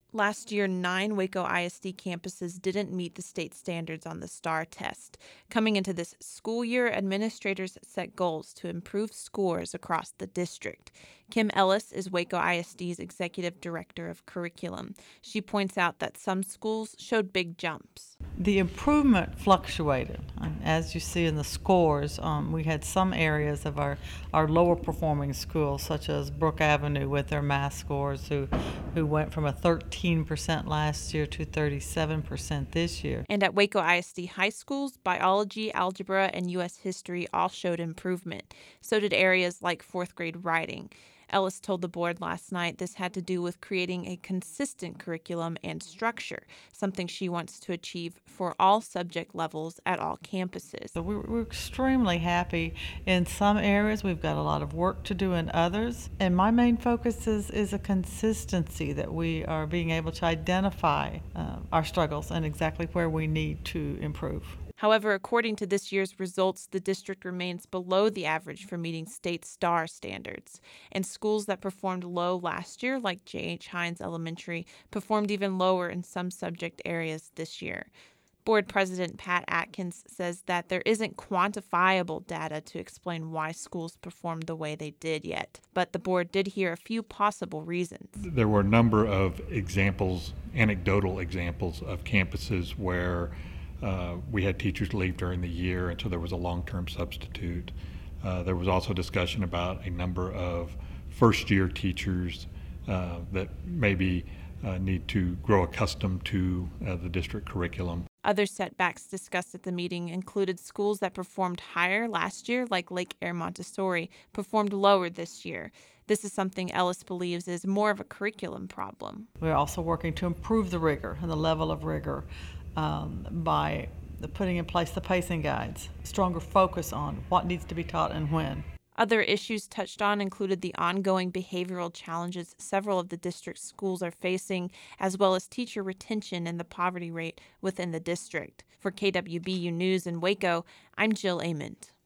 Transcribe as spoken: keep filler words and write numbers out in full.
Last year, nine Waco I S D campuses didn't meet the state standards on the STAR test. Coming into this school year, administrators set goals to improve scores across the district. Kim Ellis is Waco I S D's executive director of curriculum. She points out that some schools showed big jumps. The improvement fluctuated. As you see in the scores, um, we had some areas of our, our lower performing schools, such as Brook Avenue with their math scores, who, who went from a thirteen percent last year to thirty-seven percent this year. And at Waco I S D high schools, biology, algebra, and U S history all showed improvement. So did areas like fourth grade writing. Ellis told the board last night this had to do with creating a consistent curriculum and structure, something she wants to achieve for all subject levels at all campuses. So we're, we're extremely happy in some areas. We've got a lot of work to do in others. And my main focus is, is a consistency, that we are being able to identify uh, our struggles and exactly where we need to improve. However, according to this year's results, the district remains below the average for meeting state STAR standards. And schools that performed low last year, like J H. Hines Elementary, performed even lower in some subject areas this year. Board President Pat Atkins says that there isn't quantifiable data to explain why schools performed the way they did yet, but the board did hear a few possible reasons. There were a number of examples, anecdotal examples of campuses where Uh, we had teachers leave during the year, and so there was a long-term substitute. Uh, there was also discussion about a number of first-year teachers uh, that maybe uh, need to grow accustomed to uh, the district curriculum. Other setbacks discussed at the meeting included schools that performed higher last year, like Lake Air Montessori, performed lower this year. This is something Ellis believes is more of a curriculum problem. We're also working to improve the rigor and the level of rigor um, by the putting in place the pacing guides, stronger focus on what needs to be taught and when. Other issues touched on included the ongoing behavioral challenges several of the district's schools are facing, as well as teacher retention and the poverty rate within the district. For K W B U News in Waco, I'm Jill Ament.